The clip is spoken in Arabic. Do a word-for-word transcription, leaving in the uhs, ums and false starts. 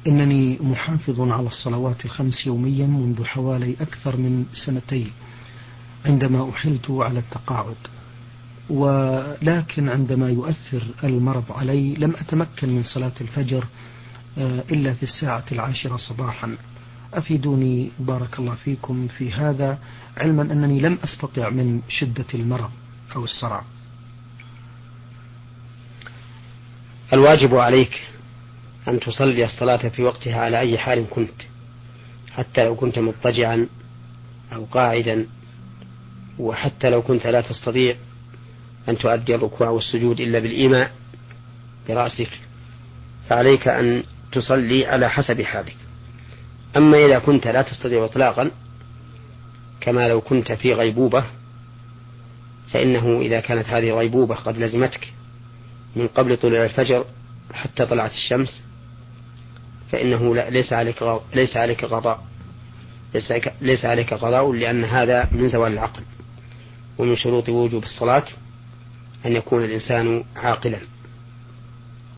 إنني محافظ على الصلوات الخمس يوميا منذ حوالي أكثر من سنتين عندما أحلت على التقاعد، ولكن عندما يؤثر المرض علي لم أتمكن من صلاة الفجر إلا في الساعة العاشرة صباحا. أفيدوني بارك الله فيكم في هذا، علما أنني لم أستطع من شدة المرض أو الصرع. الواجب عليك أن تصلي الصلاة في وقتها على أي حال كنت، حتى لو كنت مضطجعا أو قاعدا، وحتى لو كنت لا تستطيع أن تؤدي الركوع والسجود إلا بالإيماء برأسك، فعليك أن تصلي على حسب حالك. أما إذا كنت لا تستطيع إطلاقا، كما لو كنت في غيبوبة، فإنه إذا كانت هذه الغيبوبة قد لزمتك من قبل طلوع الفجر حتى طلعت الشمس، فإنه ليس عليك ليس عليك قضاء ليس عليك قضاء لأن هذا من زوال العقل، ومن شروط وجوب الصلاة أن يكون الإنسان عاقلا.